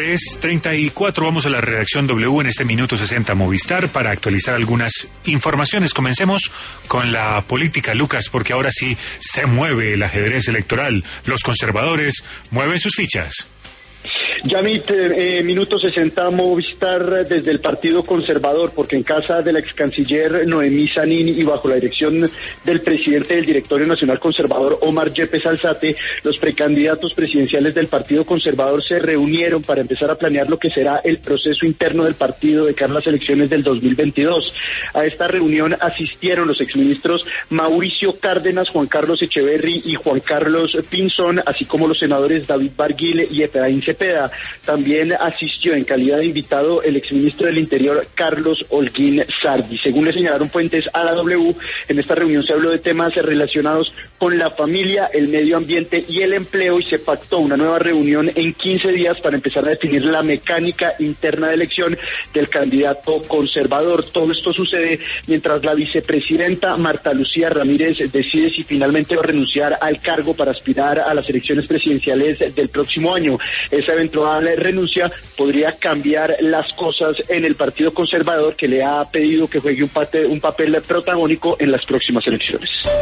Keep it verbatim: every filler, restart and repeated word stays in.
tres treinta y cuatro, vamos a la redacción W en este minuto sesenta Movistar para actualizar algunas informaciones. Comencemos con la política, Lucas, porque ahora sí se mueve el ajedrez electoral. Los conservadores mueven sus fichas. Yamit, eh, minuto sesenta Movistar desde el Partido Conservador, porque en casa de la ex canciller Noemí Sanín y bajo la dirección del presidente del Directorio Nacional Conservador Omar Yepes Alzate, los precandidatos presidenciales del Partido Conservador se reunieron para empezar a planear lo que será el proceso interno del partido de cara a las elecciones del dos mil veintidós. A esta reunión asistieron los exministros Mauricio Cárdenas, Juan Carlos Echeverry y Juan Carlos Pinzón, así como los senadores David Barguil y Efraín Cepeda. También asistió en calidad de invitado el exministro del Interior, Carlos Holguín Sardi. Según le señalaron fuentes a la W, en esta reunión se habló de temas relacionados con la familia, el medio ambiente y el empleo, y se pactó una nueva reunión en quince días para empezar a definir la mecánica interna de elección del candidato conservador. Todo esto sucede mientras la vicepresidenta Marta Lucía Ramírez decide si finalmente va a renunciar al cargo para aspirar a las elecciones presidenciales del próximo año. Esa eventual renuncia podría cambiar las cosas en el Partido Conservador, que le ha pedido que juegue un, papel, un papel protagónico en las próximas elecciones.